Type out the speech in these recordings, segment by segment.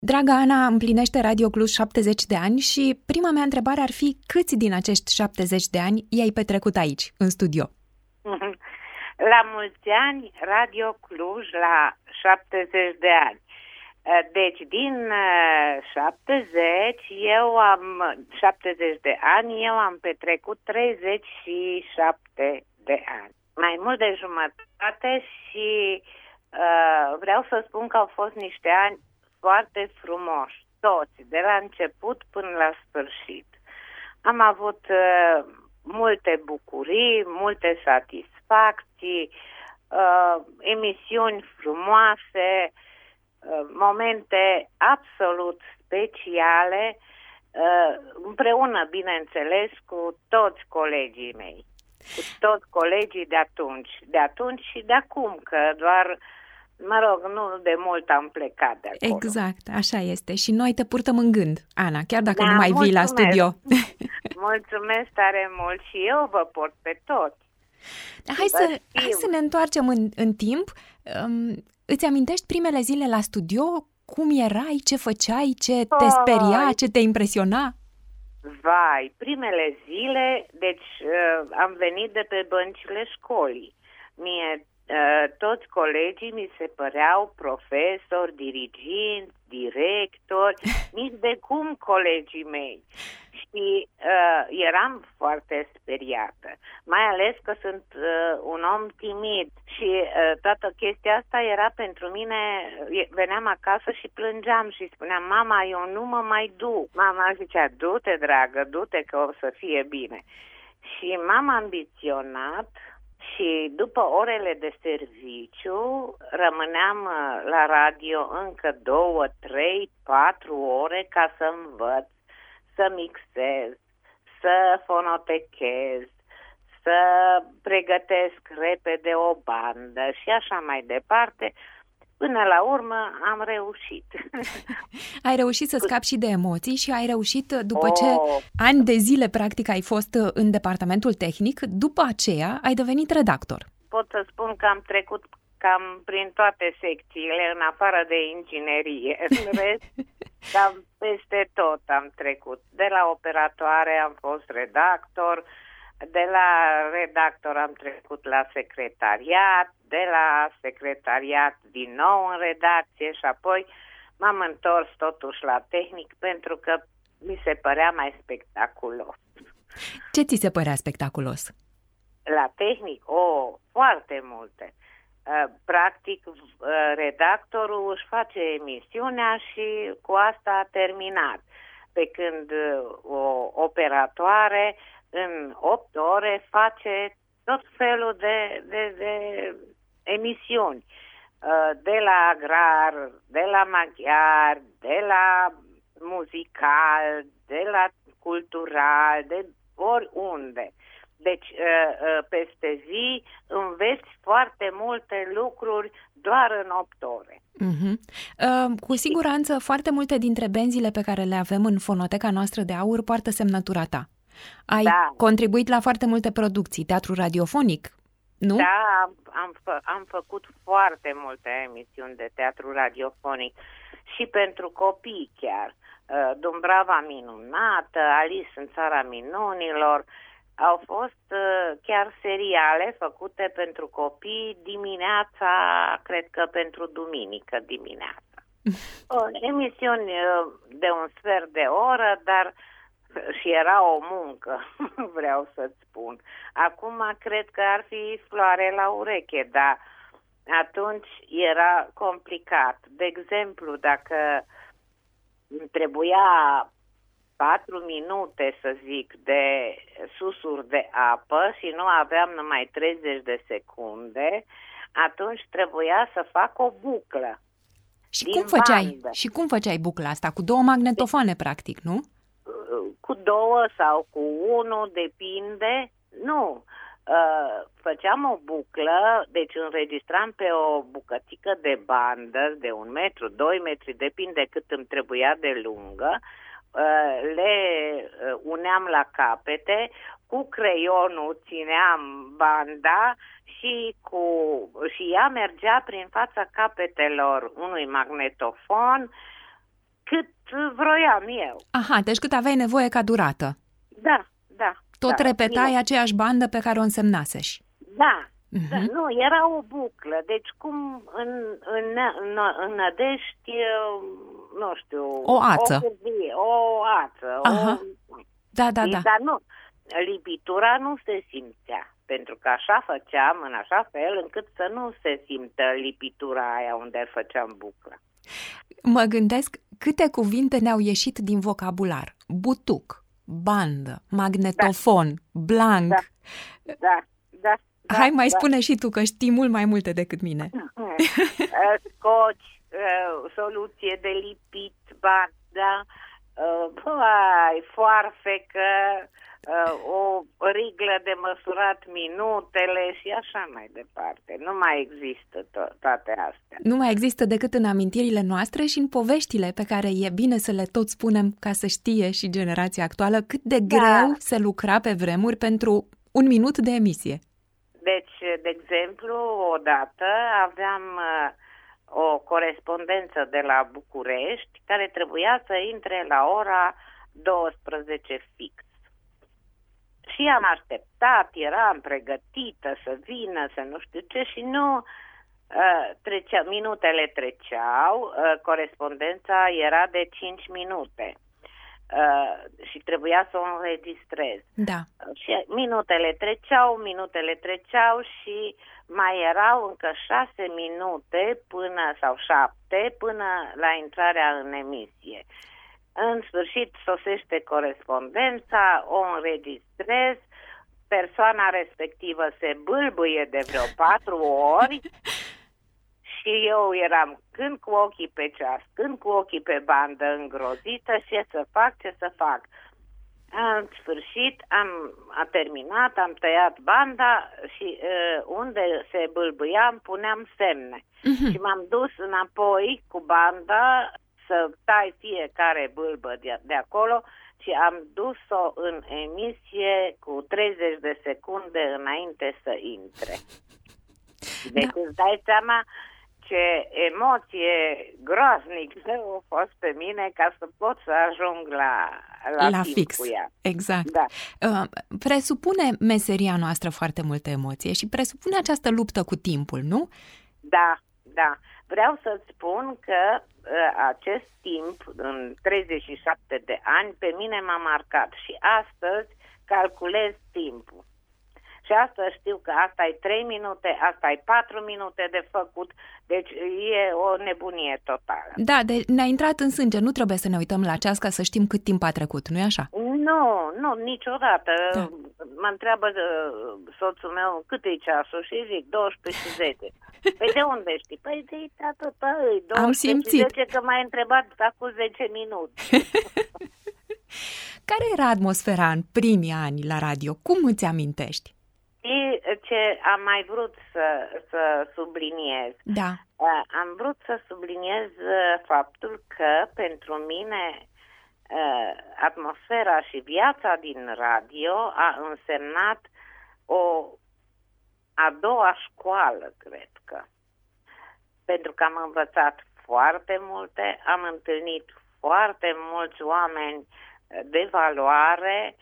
Draga Ana, împlinește Radio Cluj 70 de ani și prima mea întrebare ar fi câți din acești 70 de ani i-ai petrecut aici, în studio? La mulți ani, Radio Cluj la 70 de ani. Deci, din 70 de ani, eu am petrecut 37 de ani. Mai mult de jumătate și vreau să spun că au fost niște ani foarte frumoși, toți, de la început până la sfârșit. Am avut multe bucurii, multe satisfacții, emisiuni frumoase, momente absolut speciale, împreună, bineînțeles, cu toți colegii mei, cu toți colegii de atunci și de acum, că doar, mă rog, nu de mult am plecat de acolo. Exact, așa este. Și noi te purtăm în gând, Ana, chiar dacă nu mai vii la studio. Mulțumesc tare mult și eu vă port pe toți. Hai să ne întoarcem în timp. Îți amintești primele zile la studio? Cum erai? Ce făceai? Ce te speria? Ce te impresiona? Vai, primele zile, deci am venit de pe băncile școlii. Mie toți colegii mi se păreau profesori, diriginți, directori, nici de cum colegii mei. Și eram foarte speriată, mai ales că sunt un om timid și toată chestia asta era pentru mine, veneam acasă și plângeam și spuneam, mama, eu nu mă mai duc. Mama zicea, du-te, dragă, du-te că o să fie bine. Și m-am ambiționat și după orele de serviciu rămâneam la radio încă 2, 3, 4 ore ca să învăț, să mixez, să fonotechez, să pregătesc repede o bandă și așa mai departe. Până la urmă am reușit. Ai reușit să scapi și de emoții și ai reușit, după ce ani de zile practic ai fost în departamentul tehnic, după aceea ai devenit redactor. Pot să spun că am trecut cam prin toate secțiile, în afară de inginerie. În rest, cam peste tot am trecut. De la operatoare am fost redactor, de la redactor am trecut la secretariat, de la secretariat din nou în redacție și apoi m-am întors totuși la tehnic pentru că mi se părea mai spectaculos. Ce ți se părea spectaculos? La tehnic? Foarte multe. Practic, redactorul își face emisiunea și cu asta a terminat. Pe când o operatoare în 8 ore face tot felul de emisiuni. De la agrar, de la maghiar, de la muzical, de la cultural, de oriunde. Deci, peste zi înveți foarte multe lucruri doar în 8 ore. Cu siguranță, foarte multe dintre benzile pe care le avem în fonoteca noastră de aur poartă semnătura ta. Ai contribuit la foarte multe producții, teatru radiofonic, nu? Da, am făcut foarte multe emisiuni de teatru radiofonic și pentru copii chiar. Dumbrava minunată, Alice în țara minunilor. Au fost chiar seriale făcute pentru copii dimineața, cred că pentru duminică dimineața. Emisiuni de un sfert de oră, dar și era o muncă, vreau să-ți spun. Acum cred că ar fi floare la ureche, dar atunci era complicat. De exemplu, dacă trebuia 4 minute, să zic, de susur de apă și nu aveam numai 30 de secunde, atunci trebuia să fac o buclă. Și cum făceai bucla asta? Cu 2 magnetofoane, practic, nu? Cu 2 sau cu 1, depinde. Nu. Făceam o buclă, deci înregistram pe o bucățică de bandă de 1 metru, 2 metri, depinde cât îmi trebuia de lungă. Le uneam la capete, cu creionul țineam banda și ea mergea prin fața capetelor unui magnetofon cât vroiam eu. Aha, deci cât aveai nevoie ca durată. Da. Tot repetai aceeași bandă pe care o însemnaseși. Da. Da, nu, era o buclă. Deci cum în Nădești, nu știu... O ață. O ață. Aha. Da. Dar nu, lipitura nu se simțea. Pentru că așa făceam, în așa fel, încât să nu se simtă lipitura aia unde făceam bucla. Mă gândesc câte cuvinte ne-au ieșit din vocabular. Butuc, bandă, magnetofon, blanc. Da. Hai, mai spune și tu, că știi mult mai multe decât mine. Scoci, soluție de lipit, bandă, foarfecă, o riglă de măsurat minutele și așa mai departe. Nu mai există toate astea. Nu mai există decât în amintirile noastre și în poveștile pe care e bine să le tot spunem ca să știe și generația actuală cât de greu se lucra pe vremuri pentru un minut de emisie. Deci, de exemplu, odată aveam o corespondență de la București care trebuia să intre la ora 12 fix. Și am așteptat, eram pregătită să vină, să nu știu ce, și nu minutele treceau, corespondența era de 5 minute și trebuia să o înregistrez. Da. Și minutele treceau și mai erau încă 6 minute sau 7 până la intrarea în emisie. În sfârșit sosește corespondența, o înregistrez, persoana respectivă se bâlbâie de vreo 4 ori și eu eram când cu ochii pe ceas, când cu ochii pe bandă, îngrozită, ce să fac. În sfârșit a terminat, am tăiat banda și unde se bâlbâiam puneam semne. Și m-am dus înapoi cu banda să tai fiecare bâlbă de acolo și am dus-o în emisie cu 30 de secunde înainte să intre. Deci îți dai seama ce emoție groaznică a fost pe mine ca să pot să ajung la fix. Cu ea. Exact. Da. Presupune meseria noastră foarte multă emoție și presupune această luptă cu timpul, nu? Da. Vreau să-ți spun că acest timp, în 37 de ani, pe mine m-a marcat și astăzi calculez timpul. Și astăzi știu că asta e 3 minute, asta e 4 minute de făcut, deci e o nebunie totală. Da, ne-a intrat în sânge, nu trebuie să ne uităm la ceas ca să știm cât timp a trecut, nu-i așa? Nu, niciodată. Da. Mă întreabă soțul meu cât e ceasul și zic 12 și 10. Păi de unde știi? Păi de tată, 12 și 10, că m-ai întrebat acum 10 minute. Care era atmosfera în primii ani la radio? Cum îți amintești? Și ce am mai vrut să subliniez. Da. Am vrut să subliniez faptul că pentru mine atmosfera și viața din radio a însemnat o a doua școală, cred că. Pentru că am învățat foarte multe, am întâlnit foarte mulți oameni de valoare,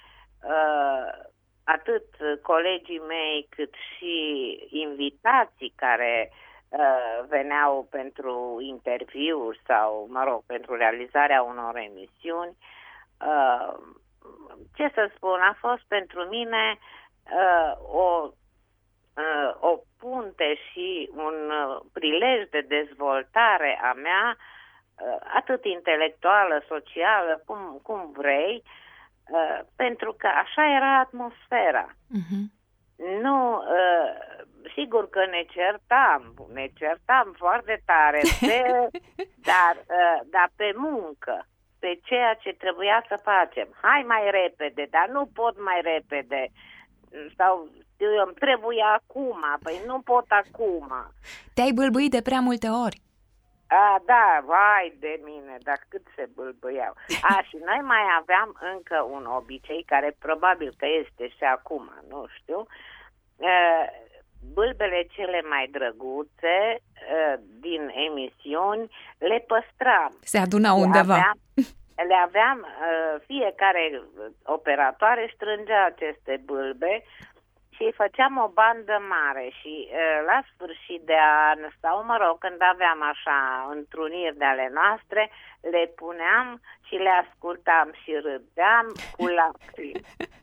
atât colegii mei cât și invitații care veneau pentru interviuri sau, pentru realizarea unor emisiuni. Ce să spun, a fost pentru mine o punte și un prilej de dezvoltare a mea, atât intelectuală, socială, cum vrei, pentru că așa era atmosfera. Nu, sigur că ne certam foarte tare, dar pe muncă, pe ceea ce trebuia să facem. Hai mai repede, dar nu pot mai repede. Sau îmi trebuie acum, păi nu pot acum. Te-ai bâlbâit de prea multe ori. Da, vai de mine, dar cât se bâlbâiau. Și noi mai aveam încă un obicei care probabil că este și acum, nu știu. bâlbele cele mai drăguțe din emisiuni le păstram. Se adunau undeva. Le aveam, fiecare operatoare strângea aceste bâlbe și făceam o bandă mare și la sfârșit de an sau, mă rog, când aveam așa întruniri de ale noastre, le puneam și le ascultam și râdeam cu lacrimi.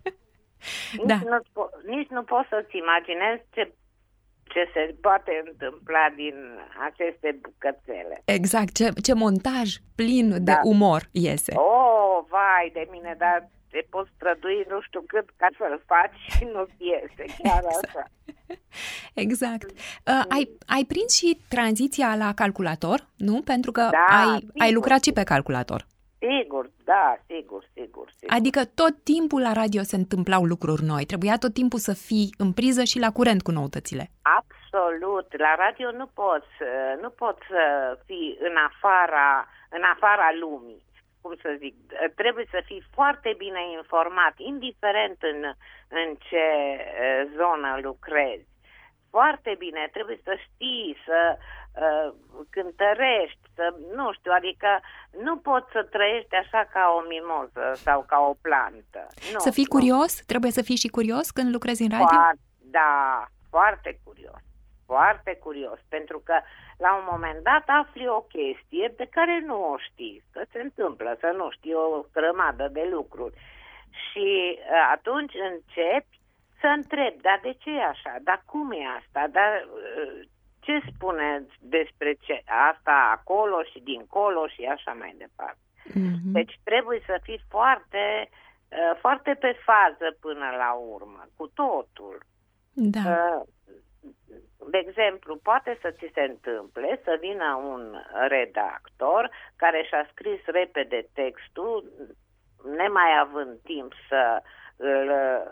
Da. Nici nu poți să-ți imaginezi ce se poate întâmpla din aceste bucățele. Exact, ce montaj plin de umor iese. Oh, vai de mine, dar te poți strădui nu știu cât ca să-l faci și nu iese, chiar așa. Exact. Ai prins și tranziția la calculator, nu? Pentru că ai lucrat și pe calculator. Sigur, da, sigur. Adică tot timpul la radio se întâmplau lucruri noi. Trebuia tot timpul să fii în priză și la curent cu noutățile. Absolut. La radio nu poți să fii în afara lumii. Cum să zic, trebuie să fii foarte bine informat, indiferent în ce zonă lucrezi. Foarte bine, trebuie să știi, să cântărești, nu știu, adică nu poți să trăiești așa ca o mimoză sau ca o plantă. Nu, să fii curios? Trebuie să fii și curios când lucrezi în radio? Foarte curios. Foarte curios, pentru că la un moment dat afli o chestie de care nu o știi, că se întâmplă să nu știi o grămadă de lucruri. Și atunci începi să întrebi, dar de ce e așa? Dar cum e asta? Dar ce spune despre asta acolo și dincolo și așa mai departe? Mm-hmm. Deci trebuie să fii foarte, foarte pe fază până la urmă, cu totul. Da. De exemplu, poate să ți se întâmple să vină un redactor care și-a scris repede textul, nemai având timp să îl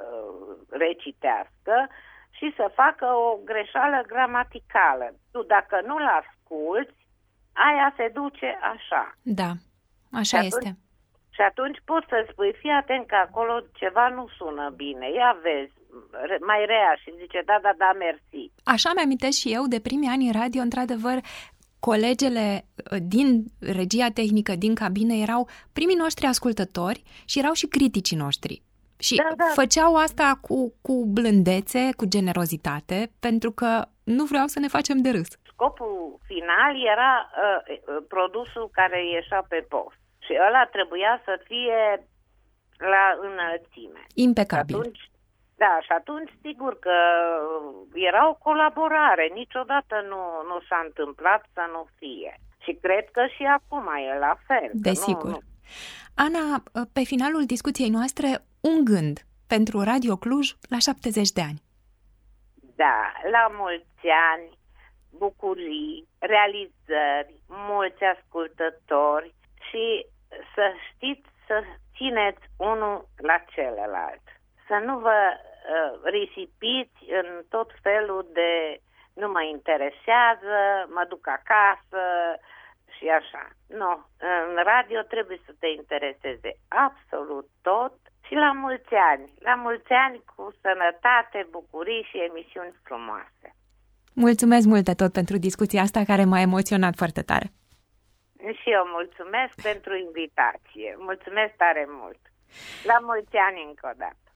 recitească și să facă o greșeală gramaticală. Tu, dacă nu-l asculți, aia se duce așa. Da, așa este. Și atunci poți să spui, fii atent că acolo ceva nu sună bine, ia vezi, mai rea și zice, da, mersi. Așa mi-amintesc și eu de primii ani în radio, într-adevăr, colegele din regia tehnică, din cabină, erau primii noștri ascultători și erau și criticii noștri. Și făceau asta cu blândețe, cu generozitate, pentru că nu vreau să ne facem de râs. Scopul final era produsul care ieșea pe post. Și ăla trebuia să fie la înălțime. Impecabil. Și atunci sigur că era o colaborare. Niciodată nu s-a întâmplat să nu fie. Și cred că și acum e la fel. Desigur. Nu. Ana, pe finalul discuției noastre, un gând pentru Radio Cluj la 70 de ani. Da, la mulți ani, bucurii, realizări, mulți ascultători și să știți să țineți unul la celălalt. Să nu vă risipiți în tot felul de nu mă interesează, mă duc acasă și așa. Nu, în radio trebuie să te intereseze absolut tot și la mulți ani. La mulți ani cu sănătate, bucurii și emisiuni frumoase. Mulțumesc mult de tot pentru discuția asta care m-a emoționat foarte tare. Și eu mulțumesc pentru invitație. Mulțumesc tare mult. La mulți ani încă o dată.